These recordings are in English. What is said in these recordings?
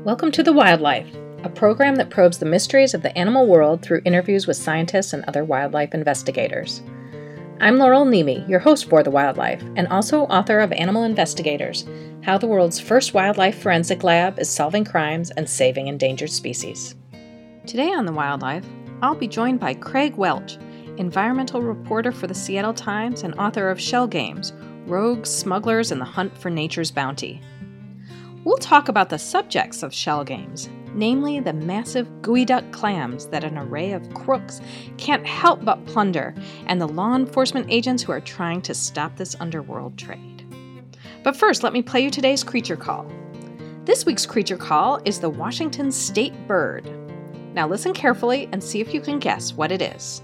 Welcome to The Wildlife, a program that probes the mysteries of the animal world through interviews with scientists and other wildlife investigators. I'm Laurel Nemi, your host for The Wildlife, and also author of Animal Investigators, How the World's First Wildlife Forensic Lab is Solving Crimes and Saving Endangered Species. Today on The Wildlife, I'll be joined by Craig Welch, environmental reporter for the Seattle Times and author of Shell Games, Rogues, Smugglers, and the Hunt for Nature's Bounty. We'll talk about the subjects of Shell Games, namely the massive geoduck clams that an array of crooks can't help but plunder, and the law enforcement agents who are trying to stop this underworld trade. But first, let me play you today's Creature Call. This week's Creature Call is the Washington State bird. Now listen carefully and see if you can guess what it is.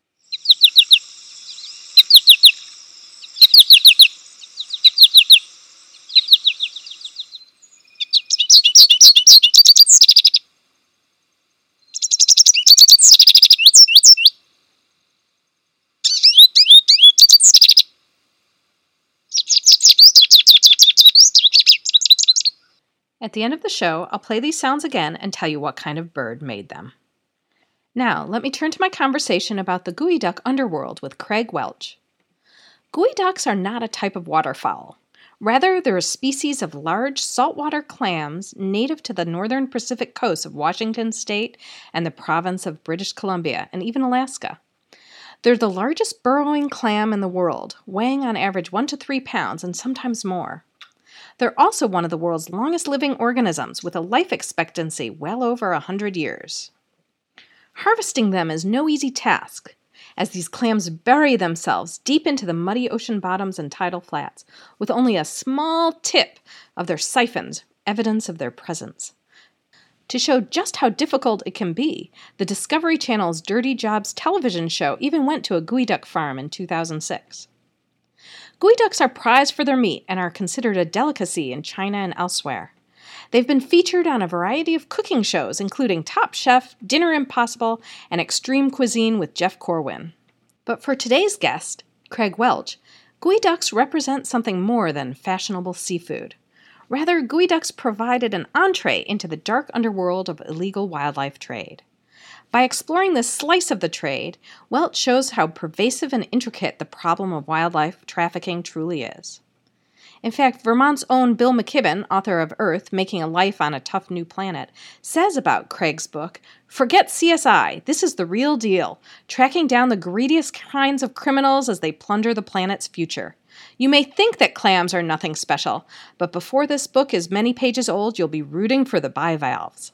At the end of the show, I'll play these sounds again and tell you what kind of bird made them. Now, let me turn to my conversation about the geoduck underworld with Craig Welch. Geoducks are not a type of waterfowl. Rather, they're a species of large saltwater clams native to the northern Pacific coast of Washington State and the province of British Columbia, and even Alaska. They're the largest burrowing clam in the world, weighing on average 1 to 3 pounds and sometimes more. They're also one of the world's longest living organisms, with a life expectancy well over 100 years. Harvesting them is no easy task, as these clams bury themselves deep into the muddy ocean bottoms and tidal flats, with only a small tip of their siphons evidence of their presence. To show just how difficult it can be, the Discovery Channel's Dirty Jobs television show even went to a geoduck farm in 2006. Geoducks are prized for their meat and are considered a delicacy in China and elsewhere. They've been featured on a variety of cooking shows, including Top Chef, Dinner Impossible, and Extreme Cuisine with Jeff Corwin. But for today's guest, Craig Welch, geoducks represent something more than fashionable seafood. Rather, geoducks provided an entree into the dark underworld of illegal wildlife trade. By exploring this slice of the trade, Welch shows how pervasive and intricate the problem of wildlife trafficking truly is. In fact, Vermont's own Bill McKibben, author of Earth, Making a Life on a Tough New Planet, says about Craig's book, "Forget CSI, this is the real deal, tracking down the greediest kinds of criminals as they plunder the planet's future. You may think that clams are nothing special, but before this book is many pages old, you'll be rooting for the bivalves."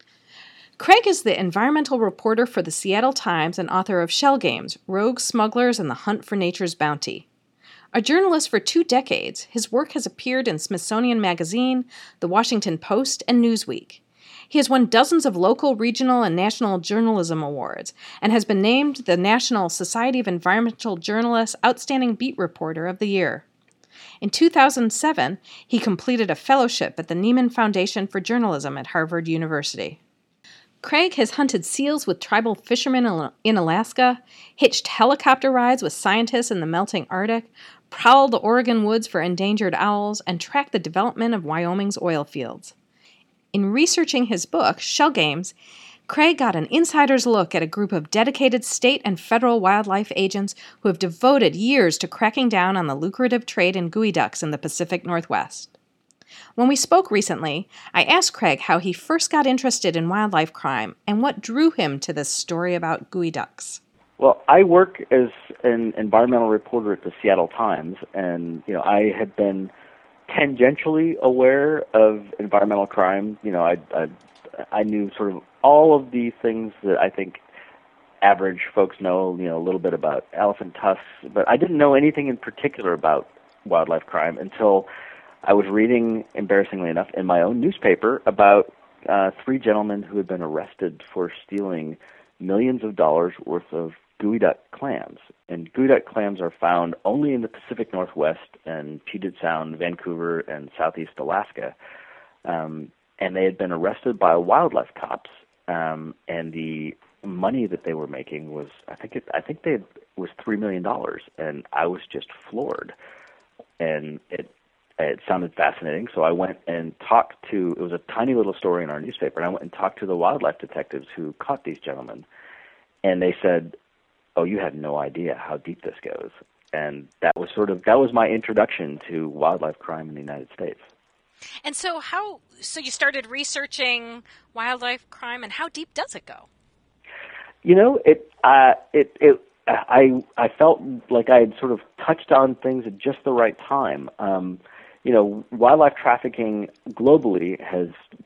Craig is the environmental reporter for the Seattle Times and author of Shell Games, Rogues, Smugglers, and the Hunt for Nature's Bounty. A journalist for 2 decades, his work has appeared in Smithsonian Magazine, The Washington Post, and Newsweek. He has won dozens of local, regional, and national journalism awards, and has been named the National Society of Environmental Journalists Outstanding Beat Reporter of the Year. In 2007, he completed a fellowship at the Nieman Foundation for Journalism at Harvard University. Craig has hunted seals with tribal fishermen in Alaska, hitched helicopter rides with scientists in the melting Arctic, prowled the Oregon woods for endangered owls, and tracked the development of Wyoming's oil fields. In researching his book, Shell Games, Craig got an insider's look at a group of dedicated state and federal wildlife agents who have devoted years to cracking down on the lucrative trade in geoducks in the Pacific Northwest. When we spoke recently, I asked Craig how he first got interested in wildlife crime and what drew him to this story about geoducks. Well, I work as an environmental reporter at the Seattle Times, and I had been tangentially aware of environmental crime. I knew sort of all of the things that I think average folks know. A little bit about elephant tusks, but I didn't know anything in particular about wildlife crime until I was reading, embarrassingly enough, in my own newspaper about 3 gentlemen who had been arrested for stealing millions of dollars worth of geoduck clams. And geoduck clams are found only in the Pacific Northwest and Puget Sound, Vancouver, and southeast Alaska. And they had been arrested by wildlife cops. And the money that they were making was, was $3 million. And I was just floored. And it sounded fascinating, so I went and talked to, it was a tiny little story in our newspaper, and I went and talked to the wildlife detectives who caught these gentlemen, and they said, oh, you have no idea how deep this goes. And that was my introduction to wildlife crime in the United States. And so you started researching wildlife crime, and how deep does it go? You know, I felt like I had sort of touched on things at just the right time. You know, wildlife trafficking globally has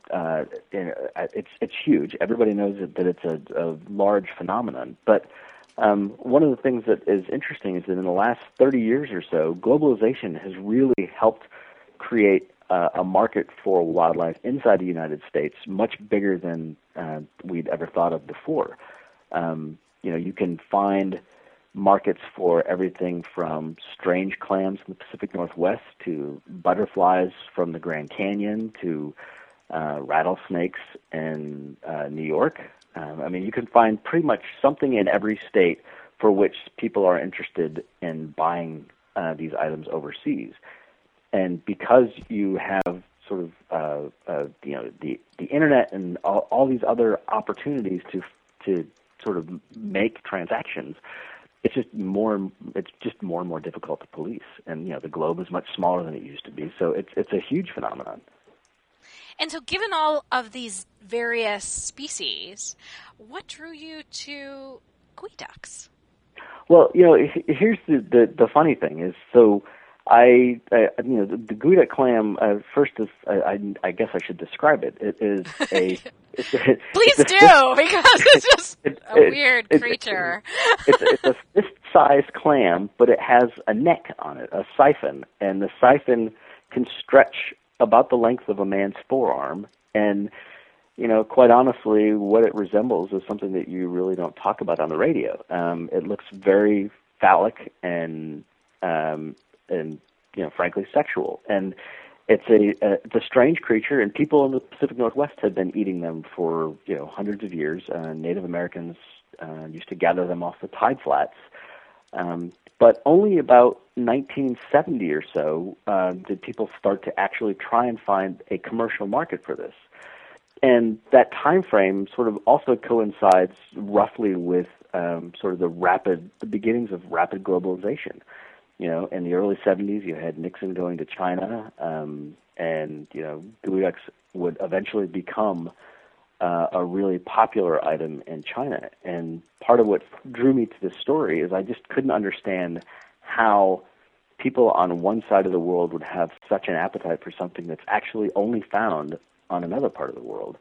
it's huge. Everybody knows that it's a large phenomenon. But one of the things that is interesting is that in the last 30 years or so, globalization has really helped create a market for wildlife inside the United States much bigger than we'd ever thought of before. You know, you can find markets for everything from strange clams in the Pacific Northwest to butterflies from the Grand Canyon to rattlesnakes in New York. I mean, you can find pretty much something in every state for which people are interested in buying these items overseas. And because you have sort of you know, the internet and all these other opportunities to sort of make transactions, it's just more and more difficult to police. And you know, the globe is much smaller than it used to be, so it's a huge phenomenon. And so, given all of these various species, what drew you to geoducks ducks? Well, you know, here's the funny thing is, so you know, the geoduck clam, first is, I guess I should describe it. It is a... Please do, because it's just a weird creature. It's a fist-sized clam, but it has a neck on it, a siphon, and the siphon can stretch about the length of a man's forearm, and you know, quite honestly, what it resembles is something that you really don't talk about on the radio. It looks very phallic and you know, frankly, sexual. And it's a strange creature, and people in the Pacific Northwest have been eating them for, you know, hundreds of years. Native Americans used to gather them off the tide flats. But only about 1970 or so did people start to actually try and find a commercial market for this. And that time frame sort of also coincides roughly with sort of the beginnings of rapid globalization. You know, in the early 70s, you had Nixon going to China, and, you know, geoducks would eventually become a really popular item in China. And part of what drew me to this story is I just couldn't understand how people on one side of the world would have such an appetite for something that's actually only found on another part of the world.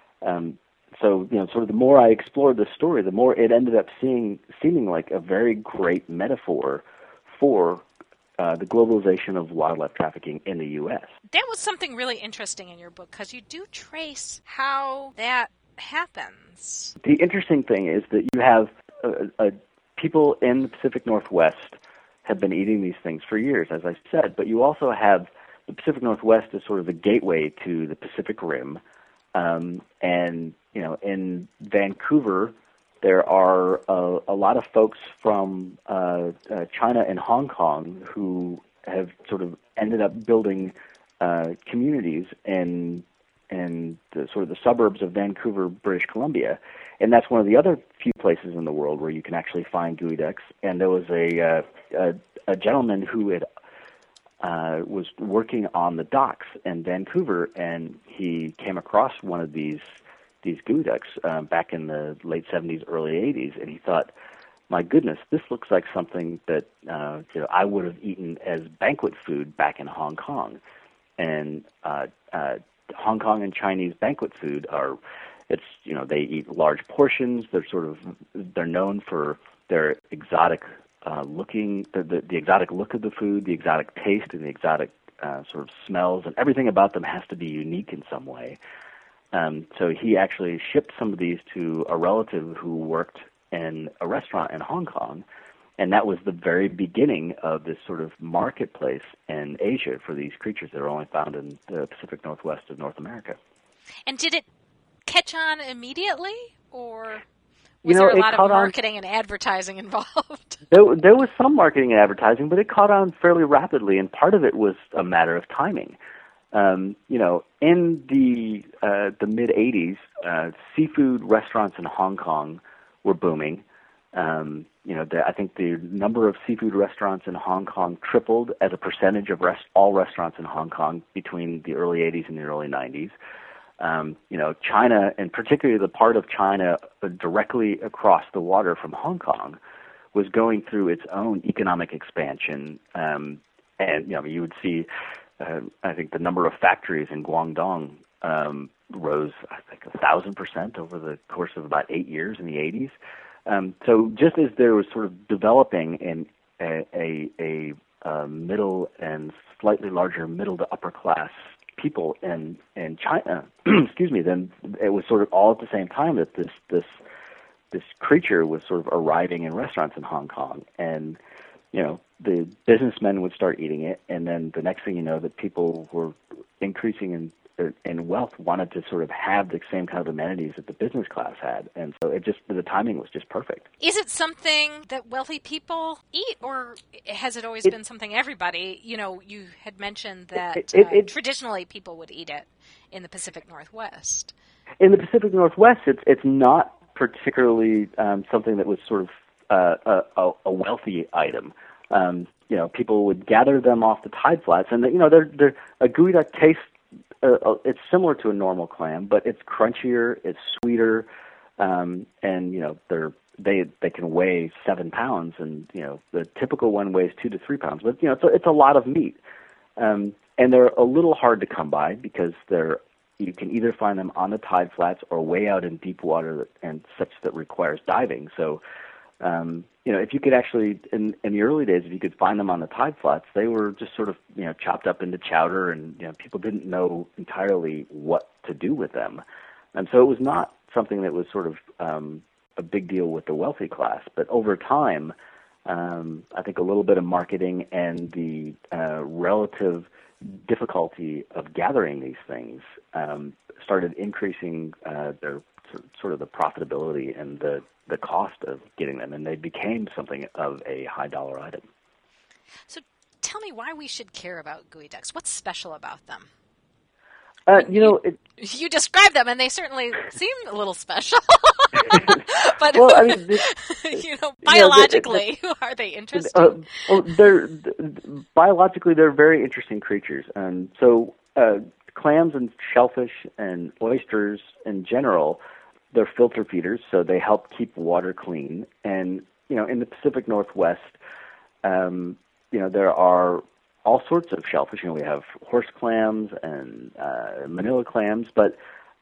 So, you know, sort of the more I explored this story, the more it ended up seeming like a very great metaphor for the globalization of wildlife trafficking in the U.S. That was something really interesting in your book, because you do trace how that happens. The interesting thing is that you have people in the Pacific Northwest have been eating these things for years, as I said, but you also have the Pacific Northwest as sort of the gateway to the Pacific Rim. And, you know, in Vancouver, there are a lot of folks from China and Hong Kong who have sort of ended up building communities in the sort of the suburbs of Vancouver, British Columbia, and that's one of the other few places in the world where you can actually find geoducks. And there was a gentleman who had was working on the docks in Vancouver, and he came across one of these geoducks back in the late 70s, early 80s, and he thought, my goodness, this looks like something that you know, I would have eaten as banquet food back in Hong Kong. And Hong Kong and Chinese banquet food it's, you know, they eat large portions. They're known for their exotic looking, the exotic look of the food, the exotic taste, and the exotic sort of smells, and everything about them has to be unique in some way. So he actually shipped some of these to a relative who worked in a restaurant in Hong Kong, and that was the very beginning of this sort of marketplace in Asia for these creatures that are only found in the Pacific Northwest of North America. And did it catch on immediately, or Was there a lot of on. marketing and advertising involved? There was some marketing and advertising, but it caught on fairly rapidly, and part of it was a matter of timing. In the mid '80s, seafood restaurants in Hong Kong were booming. I think the number of seafood restaurants in Hong Kong tripled as a percentage of all restaurants in Hong Kong between the early '80s and the early '90s. China, and particularly the part of China directly across the water from Hong Kong, was going through its own economic expansion. You would see, I think the number of factories in Guangdong rose, I think, 1,000% over the course of about 8 years in the '80s. So just as there was sort of developing a middle and slightly larger middle to upper class people in China, excuse me, then it was sort of all at the same time that this creature was sort of arriving in restaurants in Hong Kong, and the businessmen would start eating it, and then the next thing you know, that people were increasing in wealth wanted to sort of have the same kind of amenities that the business class had, and so the timing was just perfect. Is it something that wealthy people eat, or has it always been something everybody? You had mentioned that traditionally people would eat it in the Pacific Northwest. In the Pacific Northwest, it's not particularly something that was sort of a wealthy item. People would gather them off the tide flats, and they're a geoduck tastes. It's similar to a normal clam, but it's crunchier, it's sweeter, and they can weigh 7 pounds, and the typical one weighs 2 to 3 pounds. But it's a lot of meat, and they're a little hard to come by because you can either find them on the tide flats or way out in deep water and such that requires diving. So if you could actually, in the early days, if you could find them on the tide flats, they were just sort of, chopped up into chowder, and, people didn't know entirely what to do with them. And so it was not something that was sort of a big deal with the wealthy class. But over time, I think a little bit of marketing and the relative difficulty of gathering these things started increasing their sort of the profitability and the cost of getting them, and they became something of a high dollar item. So tell me why we should care about geoducks. What's special about them? You describe them, and they certainly seem a little special. But well, I mean, biologically, are they interesting? Biologically, they're very interesting creatures. So clams and shellfish and oysters in general, they're filter feeders, so they help keep water clean. And in the Pacific Northwest, there are all sorts of shellfish. We have horse clams and manila clams, but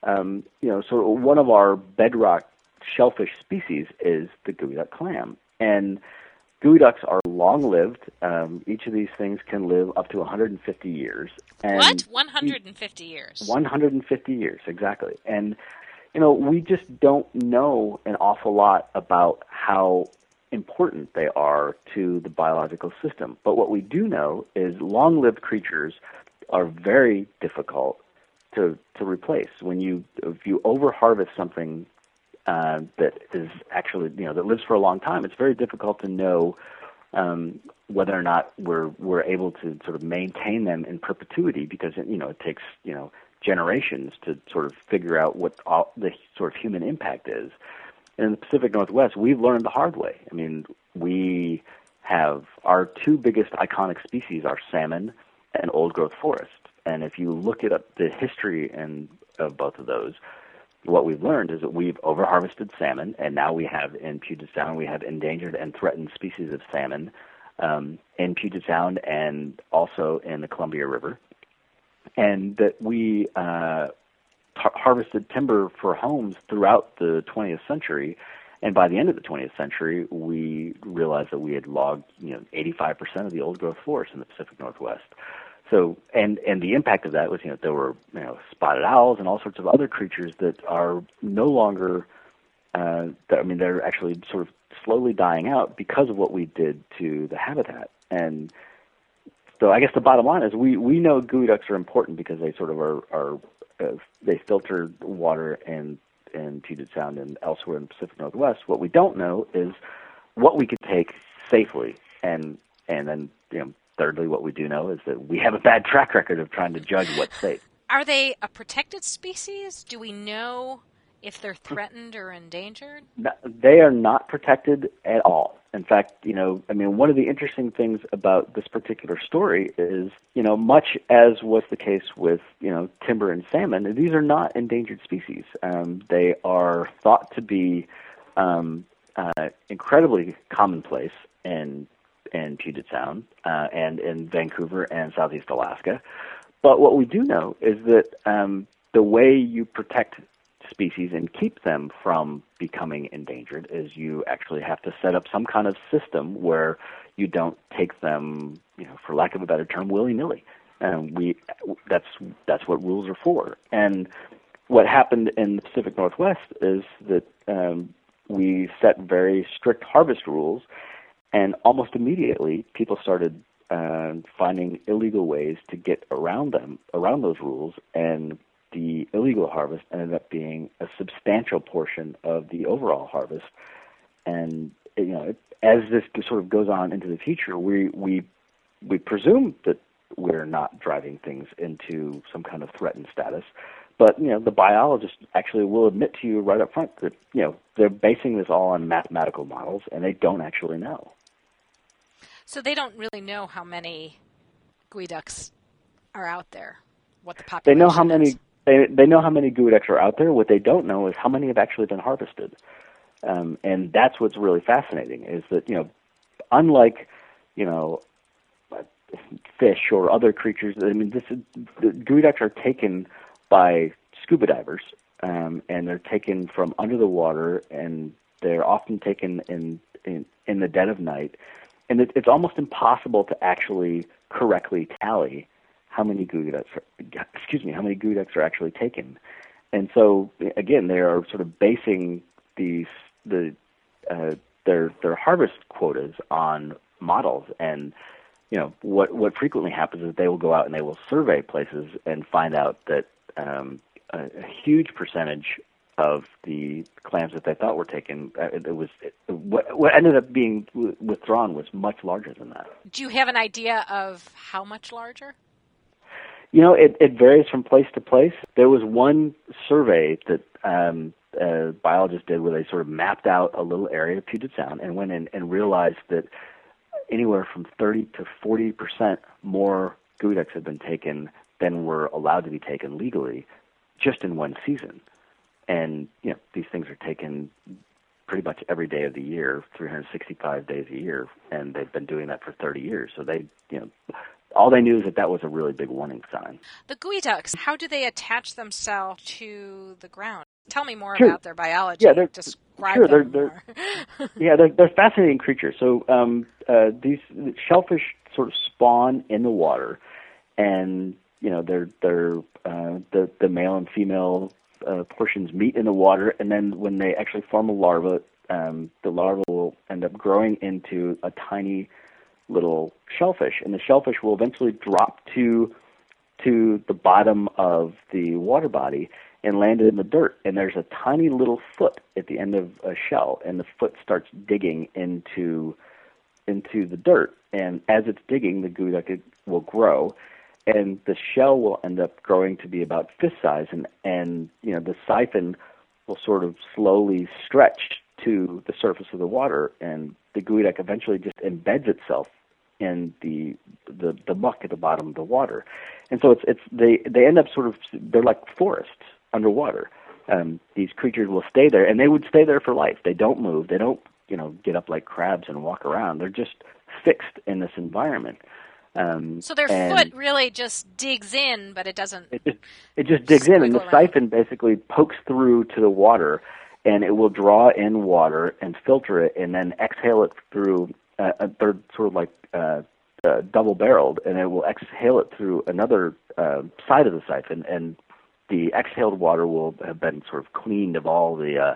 so one of our bedrock shellfish species is the geoduck clam. And geoducks are long-lived. Each of these things can live up to 150 years. And what? 150 years? 150 years, exactly. And we just don't know an awful lot about how important they are to the biological system. But what we do know is long-lived creatures are very difficult to replace. If you over-harvest something that is actually, that lives for a long time, it's very difficult to know whether or not we're able to sort of maintain them in perpetuity, because it takes generations to sort of figure out what the sort of human impact is. And in the Pacific Northwest, we've learned the hard way. I mean, we have our two biggest iconic species are salmon and old-growth forest. And if you look at the history of both of those, what we've learned is that we've over-harvested salmon, and now we have in Puget Sound, we have endangered and threatened species of salmon in Puget Sound and also in the Columbia River. And that we harvested timber for homes throughout the 20th century, and by the end of the 20th century, we realized that we had logged 85% of the old-growth forest in the Pacific Northwest. So, and the impact of that was there were spotted owls and all sorts of other creatures that are no longer. They're actually sort of slowly dying out because of what we did to the habitat. And so I guess the bottom line is we know geoducks are important because they sort of are they filter water and in Puget Sound and elsewhere in the Pacific Northwest. What we don't know is what we could take safely, and then thirdly, what we do know is that we have a bad track record of trying to judge what's safe. Are they a protected species? Do we know if they're threatened or endangered? No, they are not protected at all. In fact, one of the interesting things about this particular story is, much as was the case with, timber and salmon, these are not endangered species. They are thought to be incredibly commonplace in Puget Sound and in Vancouver and Southeast Alaska. But what we do know is that the way you protect species and keep them from becoming endangered is you actually have to set up some kind of system where you don't take them, for lack of a better term, willy-nilly. That's what rules are for. And what happened in the Pacific Northwest is that we set very strict harvest rules, and almost immediately people started finding illegal ways to get around those rules, and the illegal harvest ended up being a substantial portion of the overall harvest. And as this sort of goes on into the future, we presume that we're not driving things into some kind of threatened status. But the biologists actually will admit to you right up front that they're basing this all on mathematical models, and they don't actually know. So they don't really know how many geoducks are out there. What the population They know how many. is. They know how many geoducks are out there. What they don't know is how many have actually been harvested. And that's what's really fascinating is that, unlike, fish or other creatures, the geoducks are taken by scuba divers, and they're taken from under the water, and they're often taken in the dead of night. And it's almost impossible to actually correctly tally how many geoducks are actually taken. And so again, they are sort of basing their harvest quotas on models. And what frequently happens is they will go out and they will survey places and find out that a huge percentage of the clams that they thought were taken, what ended up being withdrawn was much larger than that. Do you have an idea of how much larger? It varies from place to place. There was one survey that biologists did where they sort of mapped out a little area of Puget Sound and went in and realized that anywhere from 30 to 40% more geoducks had been taken than were allowed to be taken legally just in one season. And, these things are taken pretty much every day of the year, 365 days a year, and they've been doing that for 30 years. So they, all they knew is that was a really big warning sign. The geoducks, how do they attach themselves to the ground? Tell me more Sure. about their biology. Yeah, Describe them they're more. they're fascinating creatures. So these shellfish sort of spawn in the water, and they're the male and female portions meet in the water, and then when they actually form a larva, the larva will end up growing into a tiny little shellfish, and the shellfish will eventually drop to the bottom of the water body and land in the dirt. And there's a tiny little foot at the end of a shell, and the foot starts digging into the dirt. And as it's digging, the geoduck will grow, and the shell will end up growing to be about fist size, and the siphon will sort of slowly stretch to the surface of the water, and the geoduck eventually just embeds itself in the muck at the bottom of the water. And so they end up they're like forests underwater. These creatures will stay there, and they would stay there for life. They don't move. They don't get up like crabs and walk around. They're just fixed in this environment. So their foot really just digs in, but it doesn't. It just digs in, and the around. siphon basically pokes through to the water, and it will draw in water and filter it, and then exhale it through. They're sort of like double-barreled, and it will exhale it through another side of the siphon, and the exhaled water will have been sort of cleaned of all the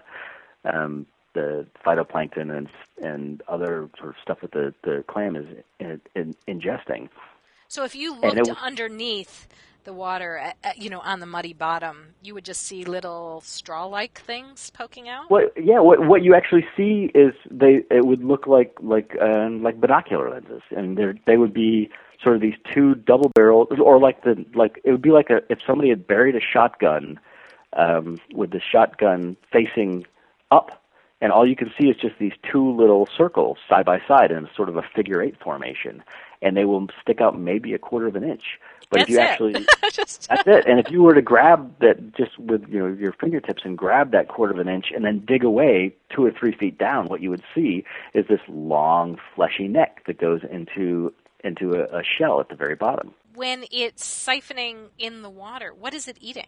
phytoplankton and other sort of stuff that the clam is ingesting. So if you looked underneath the water, on the muddy bottom, you would just see little straw-like things poking out? What you actually see is it would look like binocular lenses, and they would be sort of these two double-barreled, or it would be like if somebody had buried a shotgun with the shotgun facing up, and all you can see is just these two little circles side by side in sort of a figure-8 formation, and they will stick out maybe a quarter of an inch. But if you actually, that's it. And if you were to grab that just with your fingertips and grab that quarter of an inch and then dig away 2 or 3 feet down, what you would see is this long, fleshy neck that goes into a shell at the very bottom. When it's siphoning in the water, what is it eating?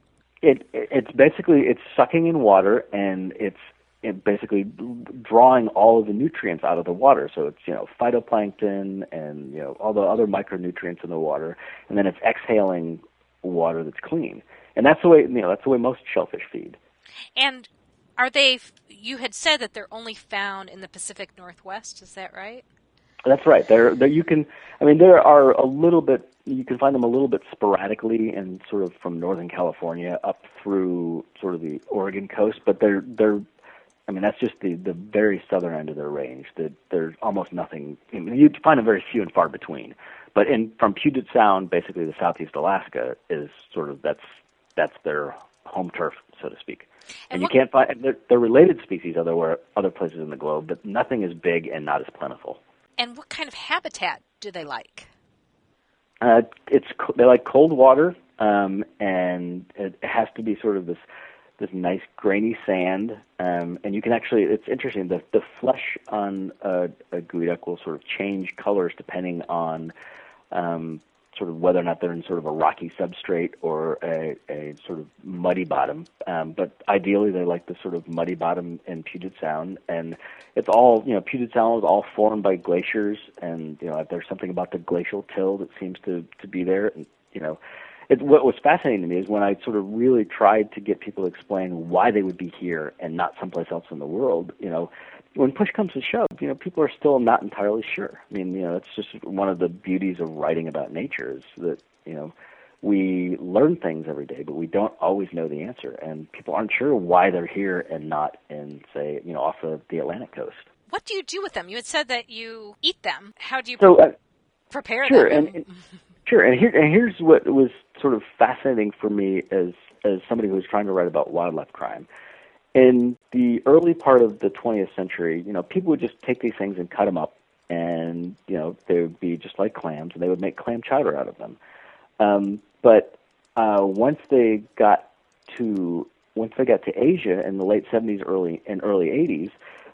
It's sucking in water, and it's basically drawing all of the nutrients out of the water. So it's phytoplankton and all the other micronutrients in the water, and then it's exhaling water that's clean. And that's the way most shellfish feed. And are they? You had said that they're only found in the Pacific Northwest. Is that right? That's right. There are a little bit. You can find them a little bit sporadically, and sort of from Northern California up through sort of the Oregon coast. But they're that's just the very southern end of their range. There's almost nothing. You'd find them very few and far between. But from Puget Sound, basically the southeast Alaska is sort of that's their home turf, so to speak. And you can't find they're related species other places in the globe, but nothing as big and not as plentiful. And what kind of habitat do they like? They like cold water, and it has to be sort of this nice grainy sand, and you can actually, it's interesting, the flesh on a geoduck will sort of change colors depending on sort of whether or not they're in sort of a rocky substrate or a sort of muddy bottom. But ideally they like the sort of muddy bottom in Puget Sound, and it's all, Puget Sound is all formed by glaciers, and there's something about the glacial till that seems to be there, and what was fascinating to me is when I sort of really tried to get people to explain why they would be here and not someplace else in the world, when push comes to shove, people are still not entirely sure. It's just one of the beauties of writing about nature is that, we learn things every day, but we don't always know the answer, and people aren't sure why they're here and not in, say, off of the Atlantic coast. What do you do with them? You had said that you eat them. How do you prepare sure, them? Sure, and here's what was sort of fascinating for me as somebody who was trying to write about wildlife crime. In the early part of the 20th century, people would just take these things and cut them up, and they would be just like clams, and they would make clam chowder out of them. But once they got to Asia in the late 70s, early 80s,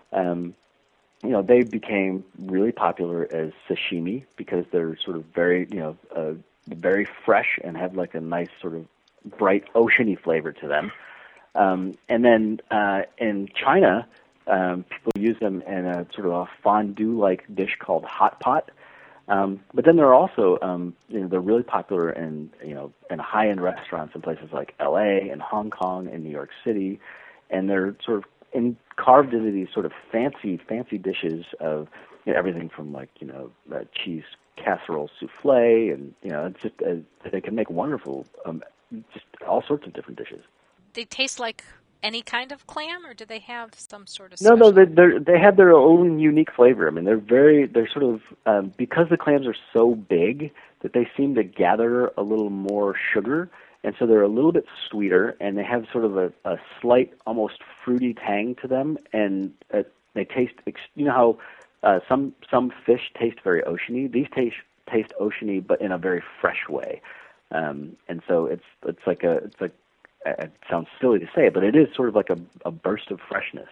they became really popular as sashimi because they're sort of very, very fresh and have like a nice sort of bright oceany flavor to them. And then in China, people use them in a sort of a fondue-like dish called hot pot. But then they're also, they're really popular in high-end restaurants in places like L.A. and Hong Kong and New York City, and they're sort of carved into these sort of fancy dishes of everything from cheese casserole souffle, and it's just they can make wonderful, just all sorts of different dishes. They taste like any kind of clam, or do they have some sort of special? No, they have their own unique flavor. They're sort of because the clams are so big that they seem to gather a little more sugar, and so they're a little bit sweeter, and they have sort of a slight, almost fruity tang to them, and they taste. How some fish taste very oceany. These taste oceany, but in a very fresh way, and so it's like it sounds silly to say, but it is sort of like a burst of freshness,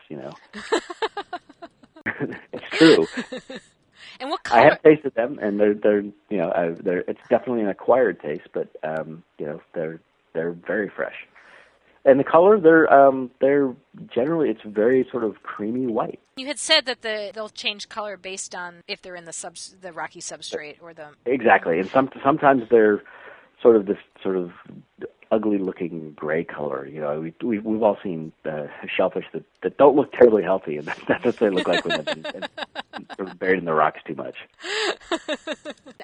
It's true. And what color? I have tasted them, and they're it's definitely an acquired taste, but they're very fresh. And the color, they're generally, it's very sort of creamy white. You had said that they'll change color based on if they're in the rocky substrate or the... Exactly, and sometimes they're sort of this sort of ugly-looking gray color. We've all seen shellfish that don't look terribly healthy, and that's what they look like when they've been sort of buried in the rocks too much.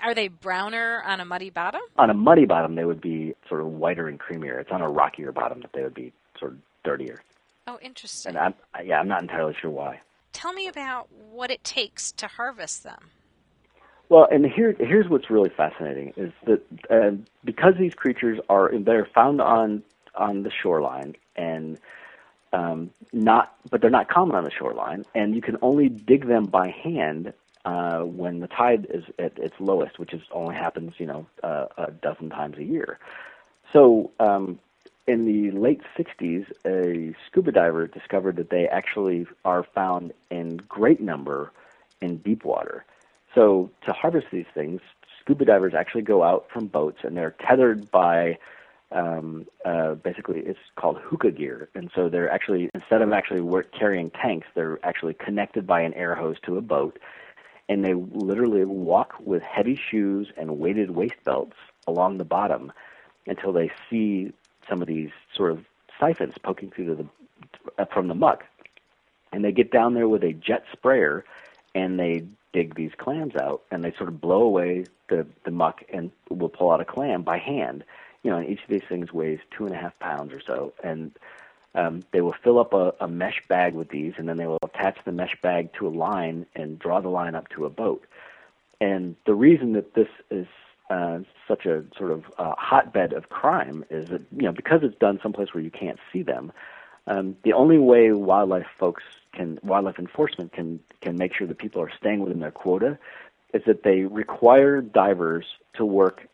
are they browner on a muddy bottom? On a muddy bottom, they would be sort of whiter and creamier. It's on a rockier bottom that they would be sort of dirtier. Oh, interesting. And I'm not entirely sure why. Tell me about what it takes to harvest them. Well, and here's what's really fascinating is that because these creatures they're found on the shoreline and but they're not common on the shoreline, and you can only dig them by hand when the tide is at its lowest, which only happens a dozen times a year. So in the late 60s, a scuba diver discovered that they actually are found in great number in deep water. So to harvest these things, scuba divers actually go out from boats, and they're tethered by basically it's called hookah gear. And so they're actually, instead of actually carrying tanks, they're actually connected by an air hose to a boat, and they literally walk with heavy shoes and weighted waist belts along the bottom until they see some of these sort of siphons poking through from the muck. And they get down there with a jet sprayer, and they dig these clams out, and they sort of blow away the muck and will pull out a clam by hand. And each of these things weighs 2.5 pounds or so. And they will fill up a mesh bag with these, and then they will attach the mesh bag to a line and draw the line up to a boat. And the reason that this is such a sort of hotbed of crime is that, because it's done someplace where you can't see them, the only way wildlife enforcement can make sure that people are staying within their quota is that they require divers to work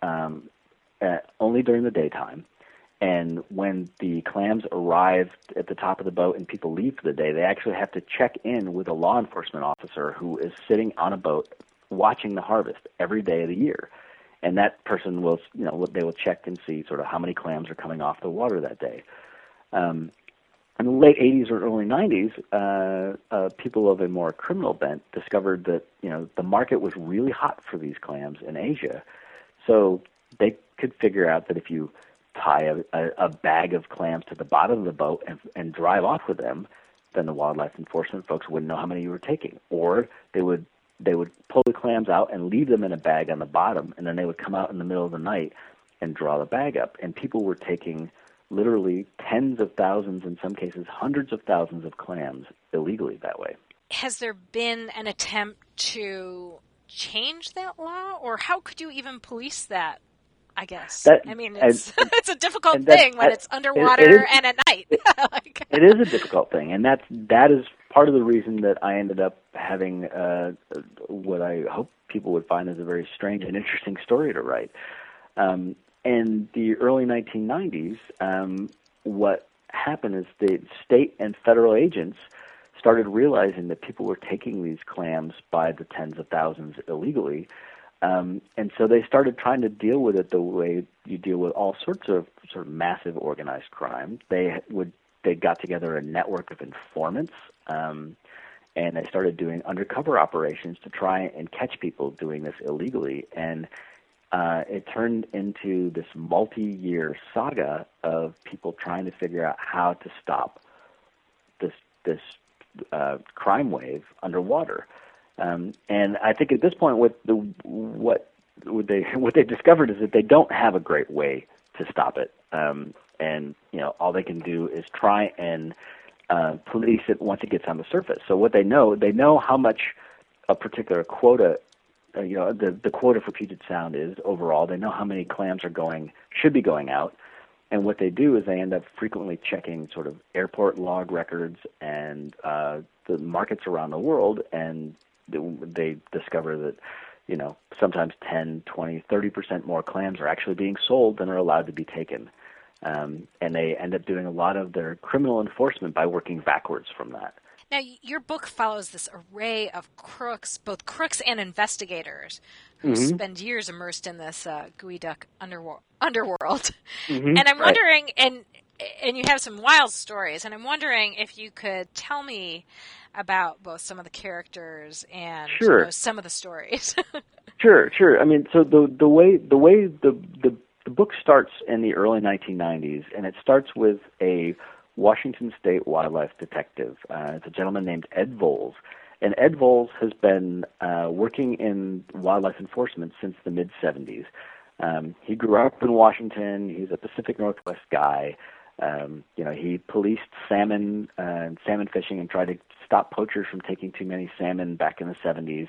only during the daytime. And when the clams arrive at the top of the boat and people leave for the day, they actually have to check in with a law enforcement officer who is sitting on a boat watching the harvest every day of the year. And that person will, they will check and see sort of how many clams are coming off the water that day. In the late 80s or early 90s, people of a more criminal bent discovered that, the market was really hot for these clams in Asia. So they could figure out that if you tie a bag of clams to the bottom of the boat and drive off with them, then the wildlife enforcement folks wouldn't know how many you were taking. Or they would pull the clams out and leave them in a bag on the bottom, and then they would come out in the middle of the night and draw the bag up. And people were taking literally tens of thousands, in some cases hundreds of thousands of clams illegally that way. Has there been an attempt to change that law, or how could you even police that? I guess. It's a difficult thing when it's underwater and at night. It is a difficult thing, and that is part of the reason that I ended up having what I hope people would find is a very strange and interesting story to write. In the early 1990s, what happened is the state and federal agents started realizing that people were taking these clams by the tens of thousands illegally. And so they started trying to deal with it the way you deal with all sorts of sort of massive organized crime. They got together a network of informants, and they started doing undercover operations to try and catch people doing this illegally. And it turned into this multi-year saga of people trying to figure out how to stop this crime wave underwater. And I think at this point, what they discovered is that they don't have a great way to stop it. And all they can do is try and police it once it gets on the surface. So what they know how much a particular quota, the quota for Puget Sound is overall. They know how many clams should be going out. And what they do is they end up frequently checking sort of airport log records and the markets around the world, and they discover that, sometimes 10, 20, 30% more clams are actually being sold than are allowed to be taken. And they end up doing a lot of their criminal enforcement by working backwards from that. Now, your book follows this array of crooks, both crooks and investigators, who spend years immersed in this geoduck underworld. And I'm wondering, and you have some wild stories, and I'm wondering if you could tell me about both some of the characters and some of the stories. Sure. I mean, so the way the book starts in the early 1990s, and it starts with a Washington State wildlife detective. It's a gentleman named Ed Voles, And Ed Voles has been working in wildlife enforcement since the mid-'70s. He grew up in Washington. He's a Pacific Northwest guy. He policed salmon and salmon fishing and tried to stop poachers from taking too many salmon back in the 70s.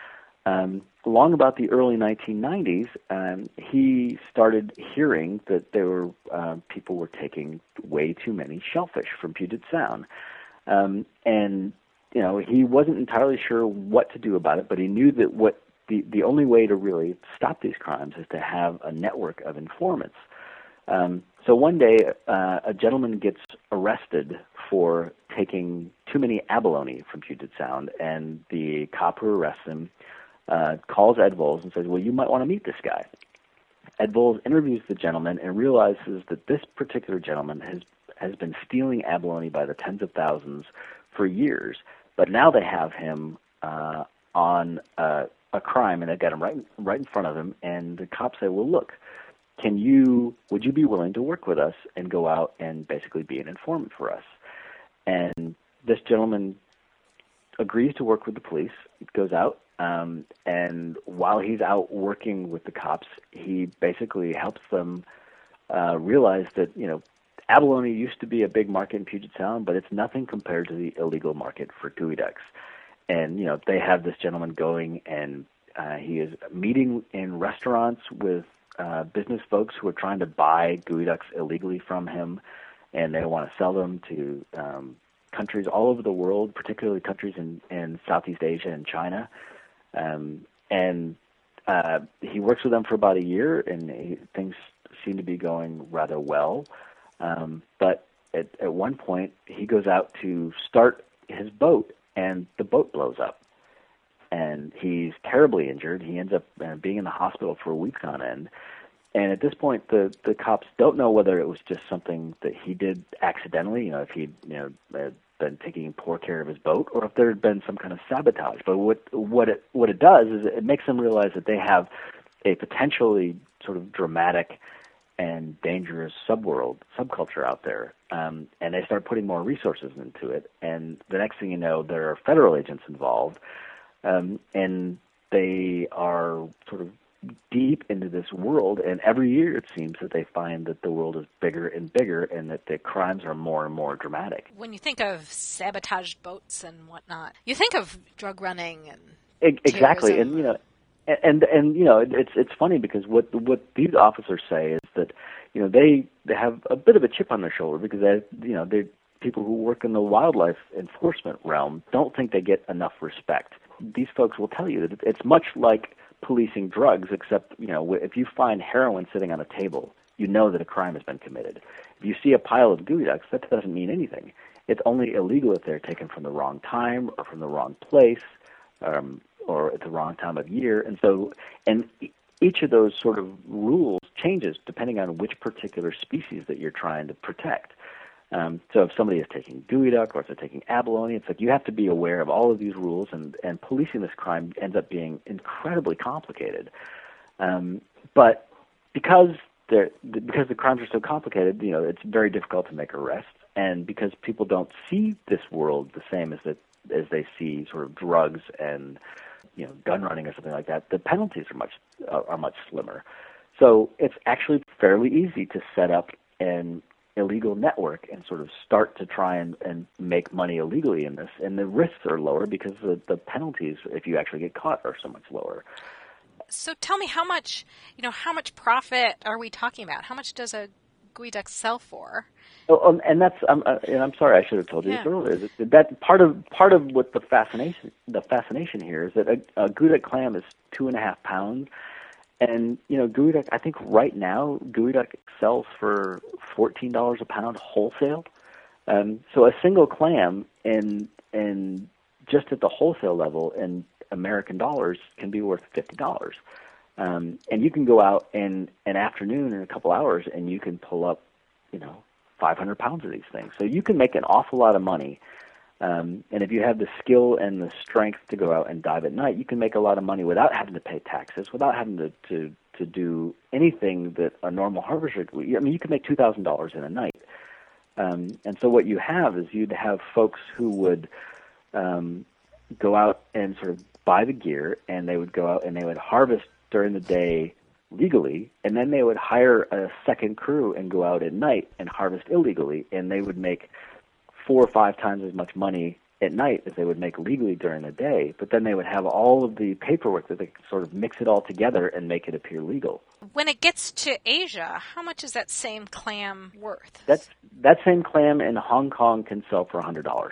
Long about the early 1990s, he started hearing that there were people were taking way too many shellfish from Puget Sound. And he wasn't entirely sure what to do about it, but he knew that the only way to really stop these crimes is to have a network of informants. So one day, a gentleman gets arrested for taking too many abalone from Puget Sound, and the cop who arrests him calls Ed Voles and says, well, you might want to meet this guy. Ed Voles interviews the gentleman and realizes that this particular gentleman has been stealing abalone by the tens of thousands for years, but now they have him on a crime, and they've got him right in front of him, and the cops say, well, look, would you be willing to work with us and go out and basically be an informant for us? And this gentleman agrees to work with the police, goes out, and while he's out working with the cops, he basically helps them realize that, abalone used to be a big market in Puget Sound, but it's nothing compared to the illegal market for geoducks. And, they have this gentleman going, and he is meeting in restaurants with business folks who are trying to buy geoducks illegally from him, and they want to sell them to countries all over the world, particularly countries in Southeast Asia and China. And he works with them for about a year, and things seem to be going rather well. But at one point, he goes out to start his boat, and the boat blows up. And he's terribly injured. He ends up being in the hospital for weeks on end. And at this point, the cops don't know whether it was just something that he did accidentally, if he'd been taking poor care of his boat, or if there had been some kind of sabotage. But what it does is it makes them realize that they have a potentially sort of dramatic and dangerous subculture out there, and they start putting more resources into it. And the next thing you know, there are federal agents involved, and they are sort of deep into this world, and every year it seems that they find that the world is bigger and bigger, and that the crimes are more and more dramatic. When you think of sabotaged boats and whatnot, you think of drug running and exactly, terrorism. and it's funny because what these officers say is that they have a bit of a chip on their shoulder because they people who work in the wildlife enforcement realm don't think they get enough respect. These folks will tell you that it's much like policing drugs, except, if you find heroin sitting on a table, you know that a crime has been committed. If you see a pile of geoducks, that doesn't mean anything. It's only illegal if they're taken from the wrong time or from the wrong place, or at the wrong time of year. And each of those sort of rules changes depending on which particular species that you're trying to protect. So if somebody is taking geoduck or if they're taking abalone, it's like you have to be aware of all of these rules, and policing this crime ends up being incredibly complicated. But because the crimes are so complicated, it's very difficult to make arrests, and because people don't see this world the same as they see sort of drugs and gun running or something like that, the penalties are much slimmer. So it's actually fairly easy to set up an illegal network and sort of start to try and make money illegally in this, and the risks are lower because the penalties, if you actually get caught, are so much lower. So tell me how much profit are we talking about? How much does a geoduck sell for? Oh, and that's I'm sorry, I should have told you this earlier. That part of what the fascination here is that a geoduck clam is 2.5 pounds. And, geoduck, I think right now, geoduck sells for $14 a pound wholesale. So a single clam in just at the wholesale level in American dollars can be worth $50. And you can go out in an afternoon in a couple hours and you can pull up, 500 pounds of these things. So you can make an awful lot of money. And if you have the skill and the strength to go out and dive at night, you can make a lot of money without having to pay taxes, without having to do anything that a normal harvester would. You can make $2,000 in a night. And so what you have is you'd have folks who would go out and sort of buy the gear, and they would go out and they would harvest during the day legally, and then they would hire a second crew and go out at night and harvest illegally, and they would make 4 or 5 times as much money at night as they would make legally during the day. But then they would have all of the paperwork that they could sort of mix it all together and make it appear legal. When it gets to Asia, how much is that same clam worth? That same clam in Hong Kong can sell for $100.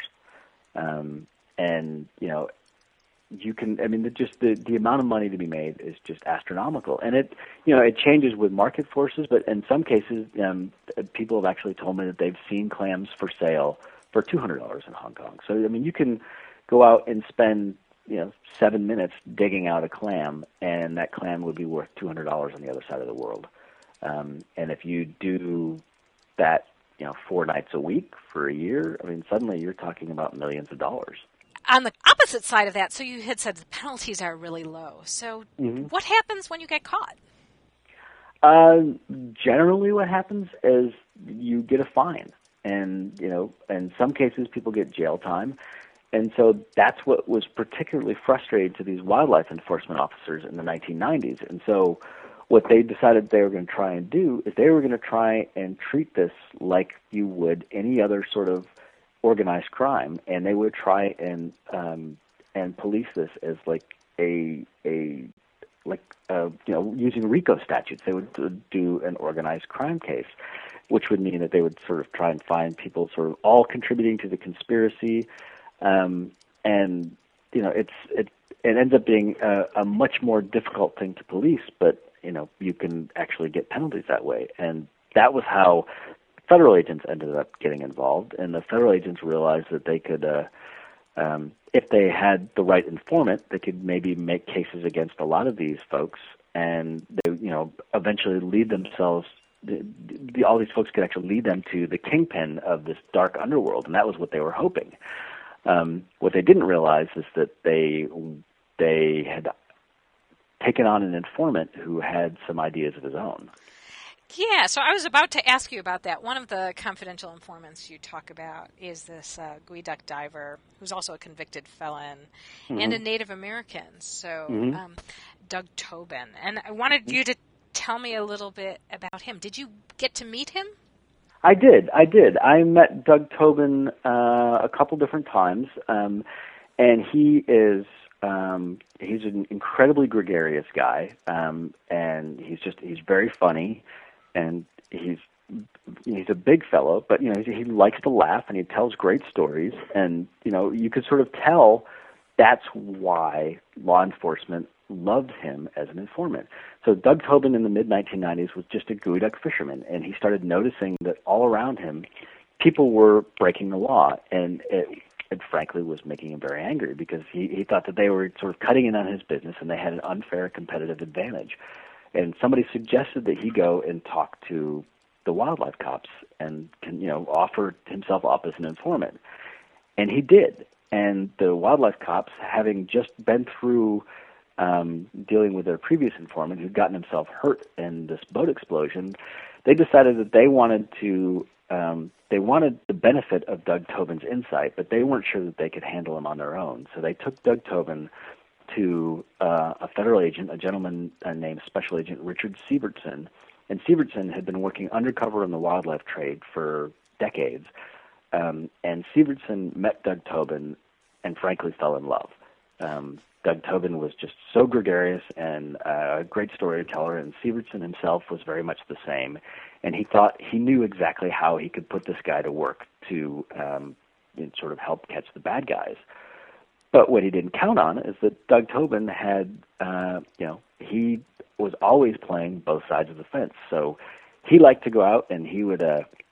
And you can, I mean, just the amount of money to be made is just astronomical. And it changes with market forces, but in some cases, people have actually told me that they've seen clams for sale for $200 in Hong Kong. So, I mean, you can go out and spend, 7 minutes digging out a clam, and that clam would be worth $200 on the other side of the world. And if you do that, 4 nights a week for a year, I mean, suddenly you're talking about millions of dollars. On the opposite side of that, so you had said the penalties are really low. So what happens when you get caught? Generally what happens is you get a fine. And, in some cases people get jail time. And so that's what was particularly frustrating to these wildlife enforcement officers in the 1990s. And so what they decided they were going to try and do is they were going to try and treat this like you would any other sort of organized crime, and they would try and police this as using RICO statutes. They would do an organized crime case, which would mean that they would sort of try and find people sort of all contributing to the conspiracy, and it ends up being a much more difficult thing to police, but you can actually get penalties that way, and that was how federal agents ended up getting involved, and the federal agents realized that they could, if they had the right informant, they could maybe make cases against a lot of these folks, and they, eventually lead themselves. All these folks could actually lead them to the kingpin of this dark underworld, and that was what they were hoping. What they didn't realize is that they had taken on an informant who had some ideas of his own. Yeah, so I was about to ask you about that. One of the confidential informants you talk about is this geoduck diver, who's also a convicted felon, and a Native American, so Doug Tobin. And I wanted you to tell me a little bit about him. Did you get to meet him? I did. I met Doug Tobin a couple different times, and he is he's an incredibly gregarious guy, and he's very funny. And he's a big fellow, but he likes to laugh, and he tells great stories, and you could sort of tell that's why law enforcement loved him as an informant. So Doug Tobin in the mid-1990s was just a geoduck fisherman, and he started noticing that all around him people were breaking the law, and it frankly was making him very angry because he thought that they were sort of cutting in on his business and they had an unfair competitive advantage. And somebody suggested that he go and talk to the wildlife cops and offer himself up as an informant. And he did. And the wildlife cops, having just been through dealing with their previous informant who'd gotten himself hurt in this boat explosion, they decided that they wanted the benefit of Doug Tobin's insight, but they weren't sure that they could handle him on their own. So they took Doug Tobin to a federal agent, a gentleman named Special Agent Richard Sievertson. And Sievertson had been working undercover in the wildlife trade for decades. And Sievertson met Doug Tobin and frankly fell in love. Doug Tobin was just so gregarious and a great storyteller, and Sievertson himself was very much the same. And he thought he knew exactly how he could put this guy to work to sort of help catch the bad guys. But what he didn't count on is that Doug Tobin had, he was always playing both sides of the fence. So he liked to go out and he would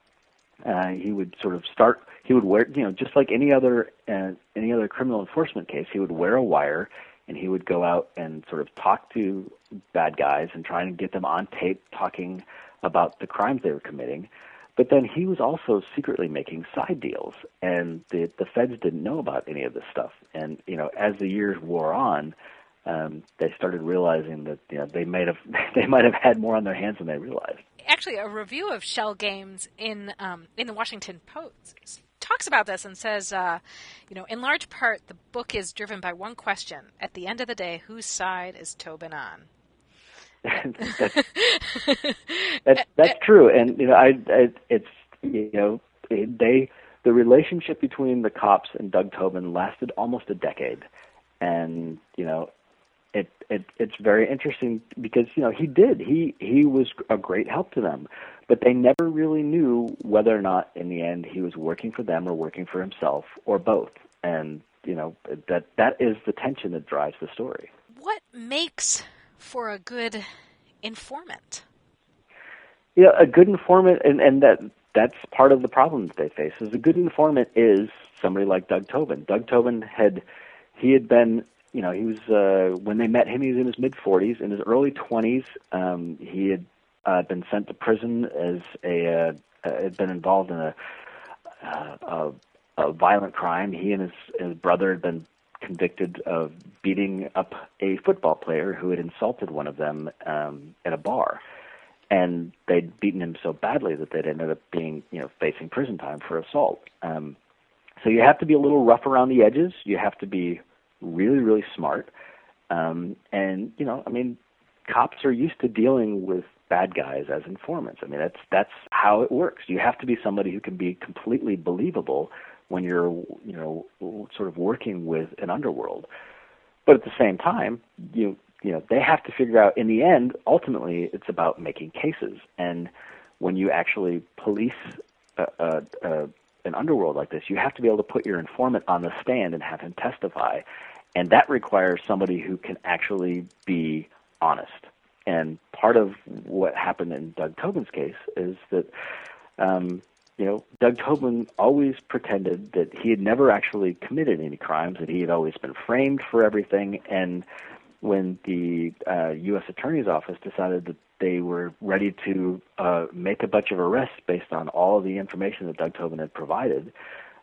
wear, just like any other criminal enforcement case, he would wear a wire and he would go out and sort of talk to bad guys and try and get them on tape talking about the crimes they were committing. But then he was also secretly making side deals, and the feds didn't know about any of this stuff. And as the years wore on, they started realizing that they might have had more on their hands than they realized. Actually, a review of shell games in the Washington Post talks about this and says, in large part, the book is driven by one question. At the end of the day, whose side is Tobin on? That's true, and the relationship between the cops and Doug Tobin lasted almost a decade, and it's very interesting because he was a great help to them, but they never really knew whether or not in the end he was working for them or working for himself or both, and that is the tension that drives the story. What makes for a good informant? Yeah, a good informant, and that's part of the problem that they face. Is a good informant is somebody like Doug Tobin. Doug Tobin had been, he was when they met him, he was in his mid-40s. In his early 20s, he had been sent to prison as had been involved in a violent crime. He and his brother had been convicted of beating up a football player who had insulted one of them at a bar. And they'd beaten him so badly that they'd ended up being, facing prison time for assault. So you have to be a little rough around the edges. You have to be really, really smart. Cops are used to dealing with bad guys as informants. I mean, that's how it works. You have to be somebody who can be completely believable when you're, sort of working with an underworld. But at the same time, they have to figure out, in the end, ultimately, it's about making cases. And when you actually police an underworld like this, you have to be able to put your informant on the stand and have him testify. And that requires somebody who can actually be honest. And part of what happened in Doug Tobin's case is that, Doug Tobin always pretended that he had never actually committed any crimes, that he had always been framed for everything. And when the U.S. Attorney's Office decided that they were ready to make a bunch of arrests based on all of the information that Doug Tobin had provided,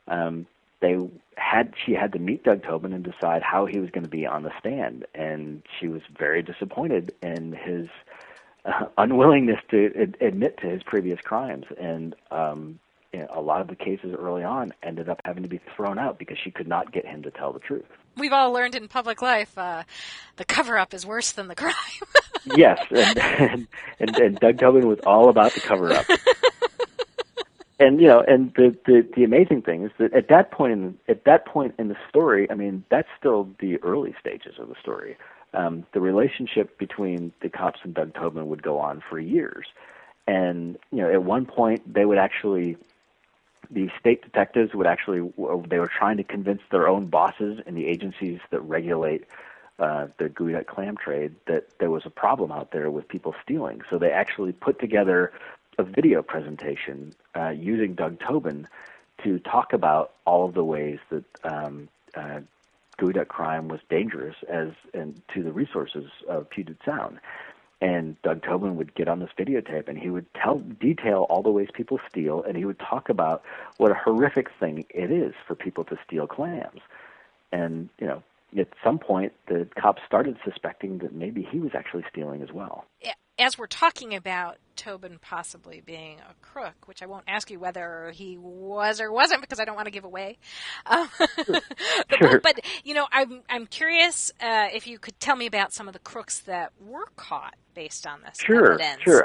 she had to meet Doug Tobin and decide how he was going to be on the stand. And she was very disappointed in his unwillingness to admit to his previous crimes. And a lot of the cases early on ended up having to be thrown out because she could not get him to tell the truth. We've all learned in public life the cover-up is worse than the crime. Yes, and Doug Tobin was all about the cover-up. And the amazing thing is that at that point in the story, I mean, that's still the early stages of the story. The relationship between the cops and Doug Tobin would go on for years, and at one point the state detectives they were trying to convince their own bosses in the agencies that regulate the geoduck clam trade that there was a problem out there with people stealing. So they actually put together a video presentation using Doug Tobin to talk about all of the ways that geoduck crime was dangerous to the resources of Puget Sound. And Doug Tobin would get on this videotape and he would detail all the ways people steal, and he would talk about what a horrific thing it is for people to steal clams. And, at some point, the cops started suspecting that maybe he was actually stealing as well. As we're talking about Tobin possibly being a crook, which I won't ask you whether he was or wasn't because I don't want to give away Sure. But I'm curious if you could tell me about some of the crooks that were caught based on this evidence. Sure.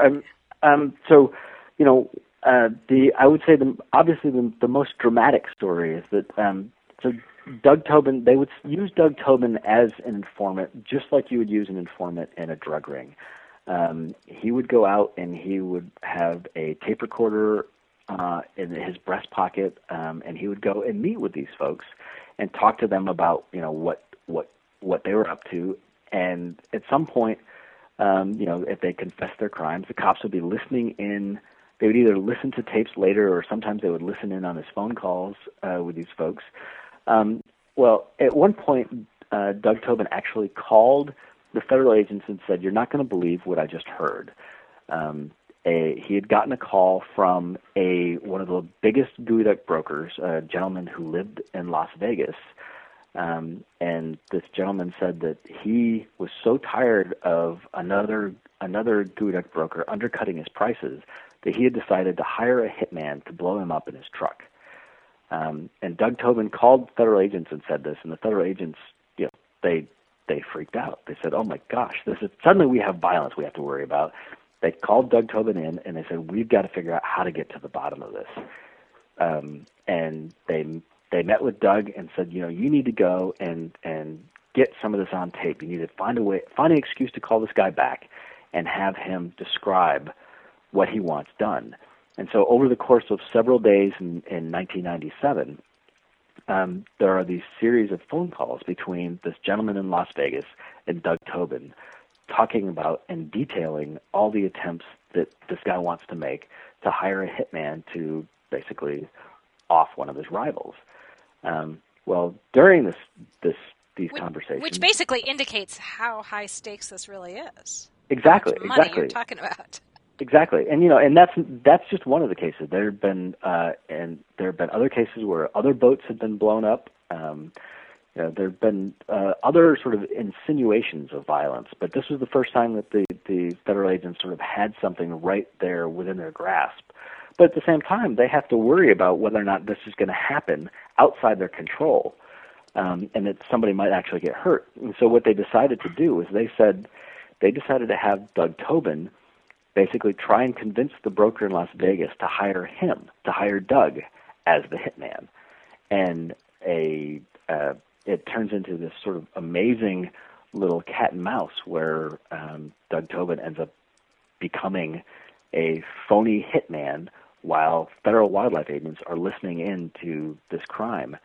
I would say the most dramatic story is that Doug Tobin, they would use Doug Tobin as an informant, just like you would use an informant in a drug ring. He would go out and he would have a tape recorder in his breast pocket, and he would go and meet with these folks and talk to them about what they were up to. And at some point, if they confessed their crimes, the cops would be listening in. They would either listen to tapes later, or sometimes they would listen in on his phone calls with these folks. At one point, Doug Tobin actually called the federal agents and said, "You're not going to believe what I just heard." He had gotten a call from one of the biggest geoduck brokers, a gentleman who lived in Las Vegas, and this gentleman said that he was so tired of another geoduck broker undercutting his prices that he had decided to hire a hitman to blow him up in his truck. And Doug Tobin called federal agents and said this, and the federal agents, they freaked out. They said, "Oh my gosh, suddenly we have violence we have to worry about." They called Doug Tobin in, and they said, "We've got to figure out how to get to the bottom of this." And they met with Doug and said, "You need to go and get some of this on tape. You need to find an excuse to call this guy back, and have him describe what he wants done." And so, over the course of several days in 1997. There are these series of phone calls between this gentleman in Las Vegas and Doug Tobin, talking about and detailing all the attempts that this guy wants to make to hire a hitman to basically off one of his rivals. Well, during these conversations, which basically indicates how high stakes this really is. Exactly. How much money you're talking about. Exactly, and that's just one of the cases. There have been other cases where other boats have been blown up. There have been other sort of insinuations of violence, but this was the first time that the federal agents sort of had something right there within their grasp. But at the same time, they have to worry about whether or not this is going to happen outside their control, and that somebody might actually get hurt. And so what they decided to do is they decided to have Doug Tobin basically try and convince the broker in Las Vegas to hire Doug as the hitman. And it turns into this sort of amazing little cat and mouse where Doug Tobin ends up becoming a phony hitman while federal wildlife agents are listening in to this crime.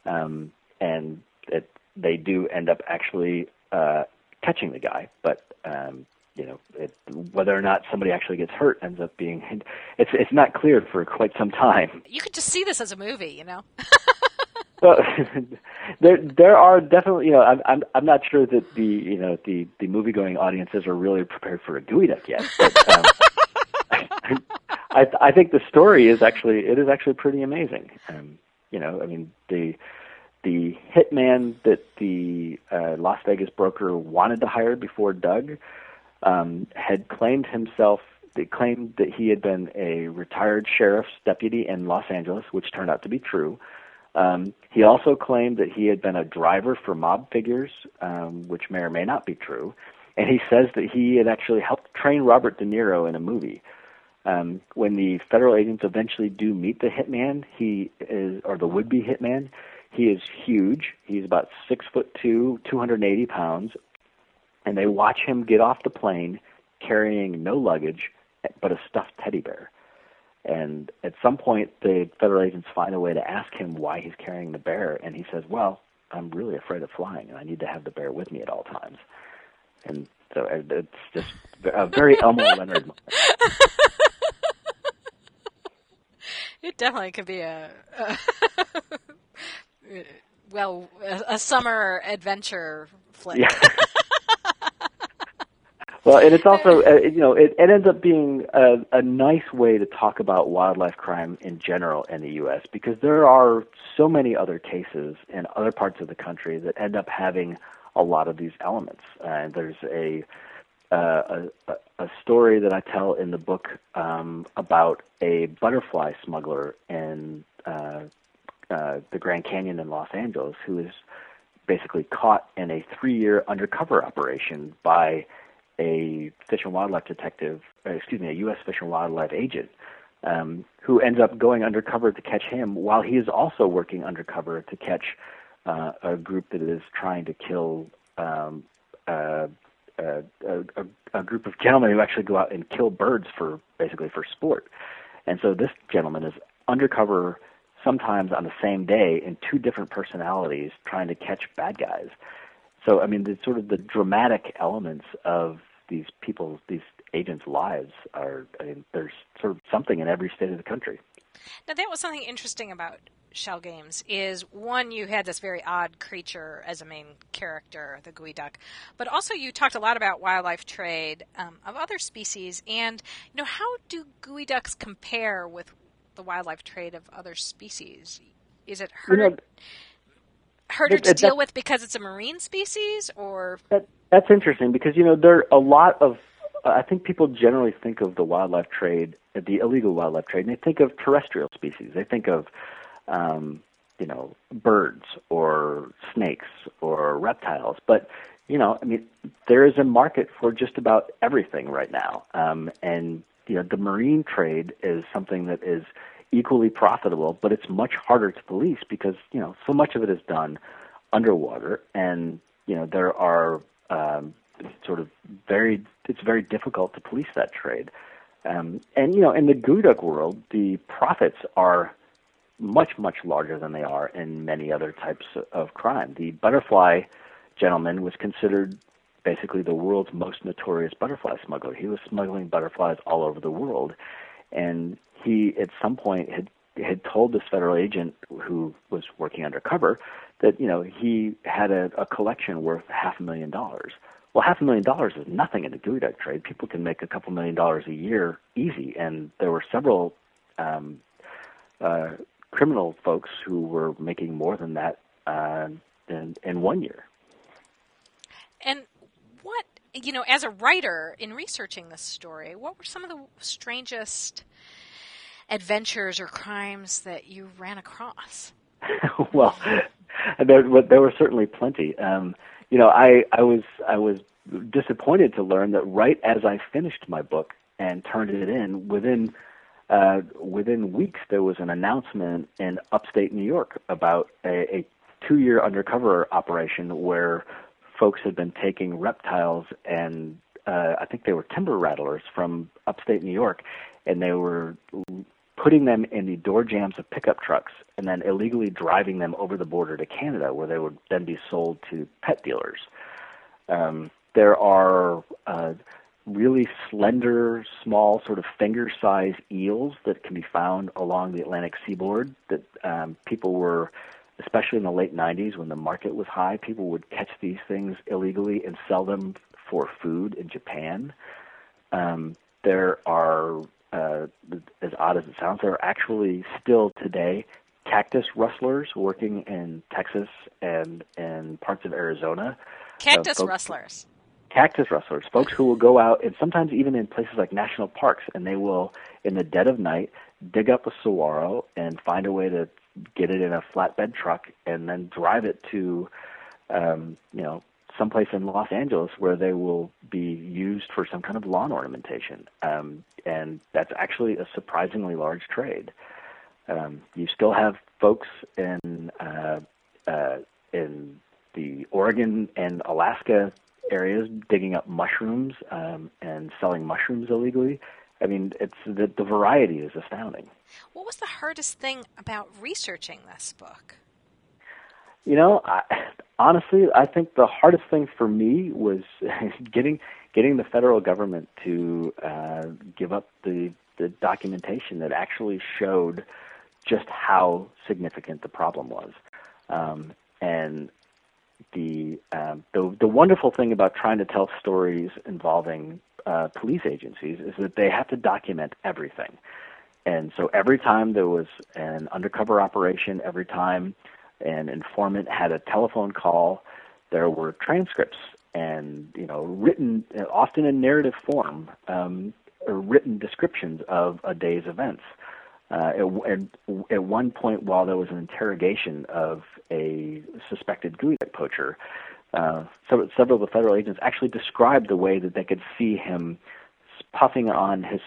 And they do end up actually catching the guy, but whether or not somebody actually gets hurt ends up being it's not clear for quite some time. You could just see this as a movie, Well, there are definitely, I'm not sure that the movie going audiences are really prepared for a Gooey Duck yet. But, I think the story is actually pretty amazing. The hitman that the Las Vegas broker wanted to hire before Doug had claimed that he had been a retired sheriff's deputy in Los Angeles, which turned out to be true. He also claimed that he had been a driver for mob figures, which may or may not be true. And he says that he had actually helped train Robert De Niro in a movie. When the federal agents eventually do meet the hitman, or the would-be hitman, he is huge. He's about 6'2", 280 pounds. And they watch him get off the plane carrying no luggage but a stuffed teddy bear. And at some point, the federal agents find a way to ask him why he's carrying the bear, and he says, "Well, I'm really afraid of flying, and I need to have the bear with me at all times." And so it's just a very Elmo Leonard moment. It definitely could be a summer adventure flick. Yeah. Well, and it's also, it ends up being a nice way to talk about wildlife crime in general in the U.S. because there are so many other cases in other parts of the country that end up having a lot of these elements. And there's a story that I tell in the book about a butterfly smuggler in the Grand Canyon in Los Angeles who is basically caught in a 3-year undercover operation by a Fish and Wildlife detective, a U.S. Fish and Wildlife agent, who ends up going undercover to catch him while he is also working undercover to catch a group that is trying to kill a group of gentlemen who actually go out and kill birds for sport. And so this gentleman is undercover sometimes on the same day in 2 different personalities trying to catch bad guys. So, the sort of the dramatic elements of these agents' lives there's sort of something in every state of the country. Now, that was something interesting about Shell Games is, one, you had this very odd creature as a main character, the Gooey Duck, but also you talked a lot about wildlife trade of other species, and, how do Gooey Ducks compare with the wildlife trade of other species? Is it harder to deal with because it's a marine species, or? That's interesting because, there are a lot of, I think people generally think of the wildlife trade, the illegal wildlife trade, and they think of terrestrial species. They think of birds or snakes or reptiles. But, there is a market for just about everything right now. And the marine trade is something that is equally profitable, but it's much harder to police because, so much of it is done underwater, and, there are it's very difficult to police that trade. And, in the geoduck world, the profits are much, much larger than they are in many other types of crime. The butterfly gentleman was considered basically the world's most notorious butterfly smuggler. He was smuggling butterflies all over the world, and he at some point had told this federal agent who was working undercover that he had a collection worth $500,000. Well, $500,000 is nothing in the geoduck trade. People can make a couple $1 million a year easy, and there were several criminal folks who were making more than that in 1 year. And what, as a writer in researching this story, what were some of the strangest adventures or crimes that you ran across? Well, there were certainly plenty. I was disappointed to learn that right as I finished my book and turned it in, within weeks there was an announcement in upstate New York about a 2-year undercover operation where folks had been taking reptiles and I think they were timber rattlers from upstate New York, and they were putting them in the door jams of pickup trucks and then illegally driving them over the border to Canada, where they would then be sold to pet dealers. There are really slender, small, sort of finger-sized eels that can be found along the Atlantic seaboard that people were, especially in the late 90s when the market was high, people would catch these things illegally and sell them for food in Japan. There are, as odd as it sounds, there are actually still today cactus rustlers working in Texas and parts of Arizona. Cactus rustlers. Cactus rustlers, folks who will go out, and sometimes even in places like national parks, and they will, in the dead of night, dig up a saguaro and find a way to get it in a flatbed truck and then drive it to, someplace in Los Angeles where they will be used for some kind of lawn ornamentation. And that's actually a surprisingly large trade. You still have folks in the Oregon and Alaska areas digging up mushrooms and selling mushrooms illegally. I mean, it's the variety is astounding. What was the hardest thing about researching this book? Honestly, I think the hardest thing for me was getting the federal government to give up the documentation that actually showed just how significant the problem was. And the wonderful thing about trying to tell stories involving police agencies is that they have to document everything. And so every time there was an undercover operation, every time an informant had a telephone call, there were transcripts and, written, often in narrative form, written descriptions of a day's events. At one point, while there was an interrogation of a suspected geoduck poacher, several of the federal agents actually described the way that they could see him puffing on his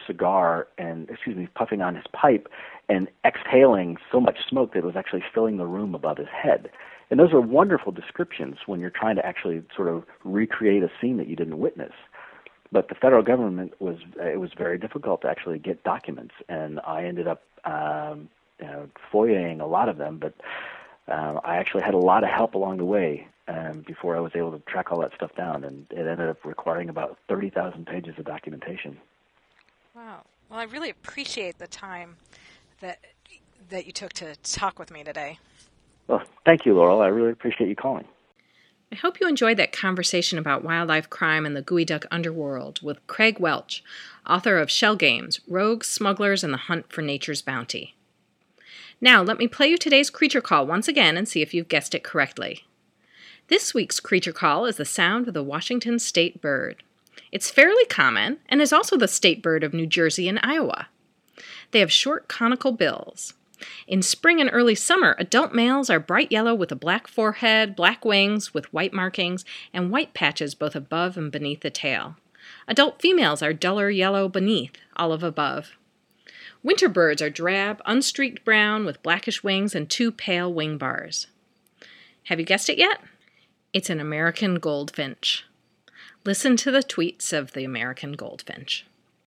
pipe and exhaling so much smoke that it was actually filling the room above his head. And those are wonderful descriptions when you're trying to actually sort of recreate a scene that you didn't witness. But the federal government it was very difficult to actually get documents, and I ended up FOIAing a lot of them, but I actually had a lot of help along the way before I was able to track all that stuff down, and it ended up requiring about 30,000 pages of documentation. Wow. Well, I really appreciate the time that you took to talk with me today. Well, thank you, Laurel. I really appreciate you calling. I hope you enjoyed that conversation about wildlife crime in the geoduck underworld with Craig Welch, author of Shell Games, Rogues, Smugglers, and the Hunt for Nature's Bounty. Now, let me play you today's creature call once again and see if you've guessed it correctly. This week's creature call is the sound of the Washington state bird. It's fairly common and is also the state bird of New Jersey and Iowa. They have short conical bills. In spring and early summer, adult males are bright yellow with a black forehead, black wings with white markings, and white patches both above and beneath the tail. Adult females are duller yellow beneath, olive above. Winter birds are drab, unstreaked brown with blackish wings and 2 pale wing bars. Have you guessed it yet? It's an American goldfinch. Listen to the tweets of the American goldfinch.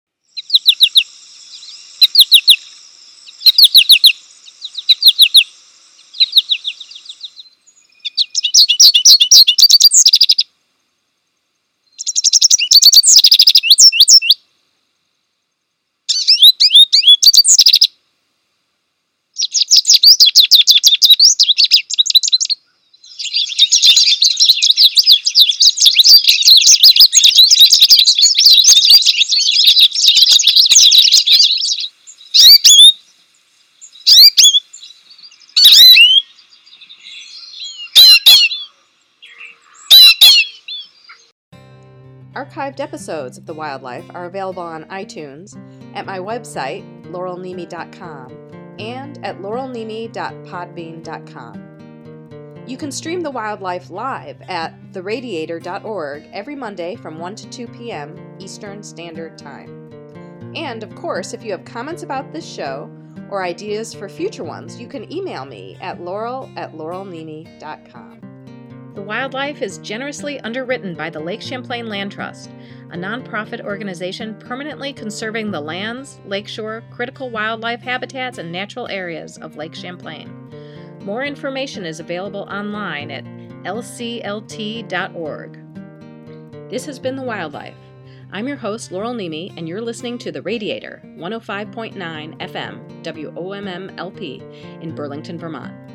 Archived episodes of The Wildlife are available on iTunes, at my website, laurelnemi.com, and at laurelnemi.podbean.com. You can stream The Wildlife live at theradiator.org every Monday from 1 to 2 p.m. Eastern Standard Time. And, of course, if you have comments about this show or ideas for future ones, you can email me at laurel@laurelnemi.com. The Wildlife is generously underwritten by the Lake Champlain Land Trust, a nonprofit organization permanently conserving the lands, lakeshore, critical wildlife habitats, and natural areas of Lake Champlain. More information is available online at lclt.org. This has been The Wildlife. I'm your host, Laurel Nemi, and you're listening to The Radiator, 105.9 FM, WOMM-LP, in Burlington, Vermont.